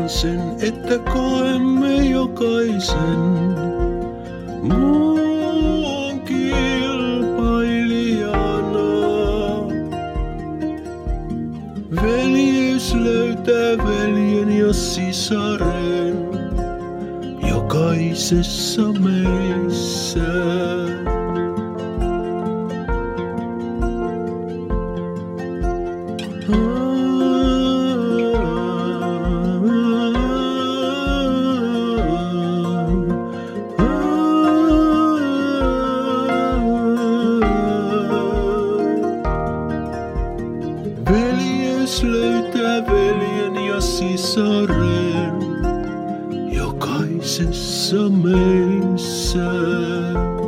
lupaan sen, että koemme jokaisen muun kilpailijana. Veljeys löytää veljen ja sisaren jokaisessa meissä. Veljeys löytää veljen ja sisaren jokaisessa meissä.